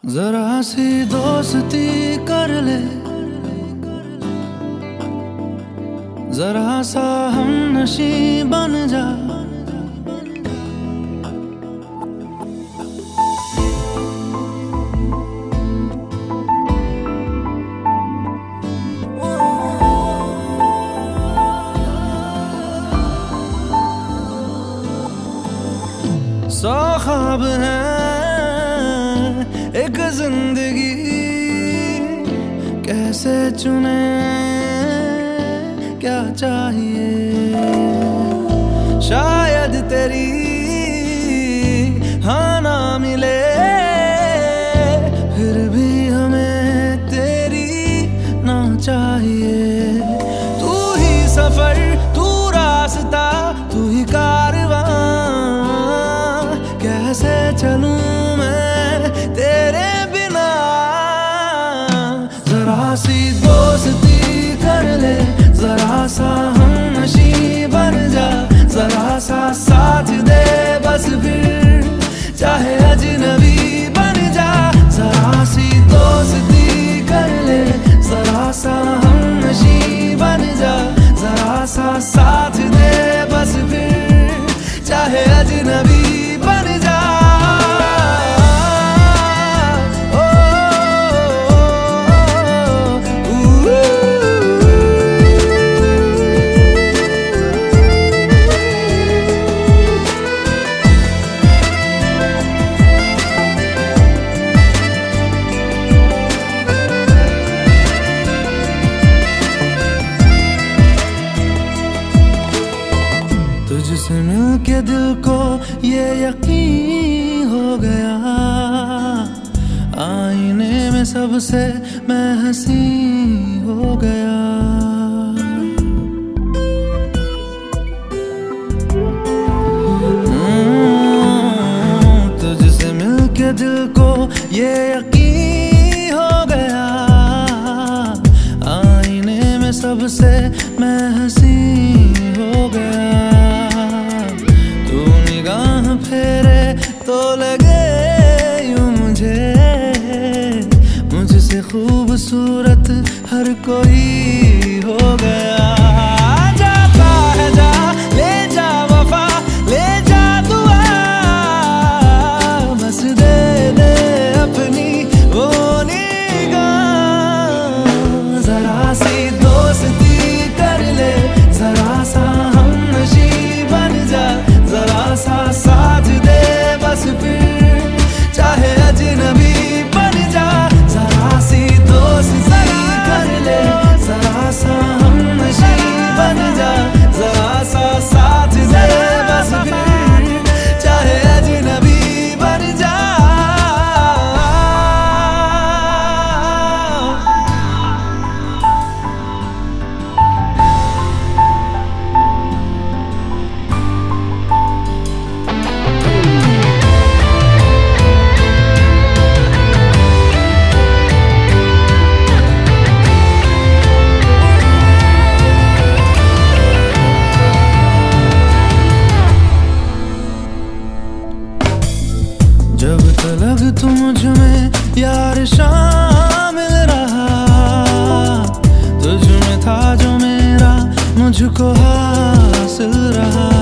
जरा सी दोस्ती कर ले, जरा सा हम नशी बन जा। सौ ख्वाब है एक जिंदगी, कैसे चुने क्या चाहिए। शायद तेरी हाँ ना मिले, फिर भी हमें तेरी ना चाहिए। तू ही सफर, तू रास्ता, तू ही कारवां, कैसे चलूं मैं तेरे बिना। जरा सी दोस्ती कर ले, जरा सा हम नशी बन जा। जरा सा साथ दे बस, फिर चाहे अजनबी बन जा। जरा सी दोस्ती कर ले, जरा सा हम नशी बन जा। जरा सा साथ दे बस, फिर चाहे अजनबी बन जा। तुझसे मिलके दिल को ये यकीन हो गया, आईने में सबसे मैं हंसी हो गया। तुझसे मिलके दिल को ये यकीन हो गया, आईने में सबसे मैं हंसी हो गया। फेरे तो लगे यूं मुझसे खूबसूरत हर कोई हो गया। जाता है जा, ले जा वफा, ले जा दुआ, बस दे दे अपनी वो निगाह। जरा सी दोस्ती कर ले, जरा सा हम नशी बन जा। जरा सा साथ दे बस, फिर चाहे अजनबी बन जा। जरा सी दोस्ती कर ले, जरा सा हम नशी बन जा। जरा सा साथ दे बस, फिर चाहे अजनबी बन जा। जब तलक तू मुझ में यार शामिल रहा, तुझ में था जो मेरा मुझको हासिल रहा।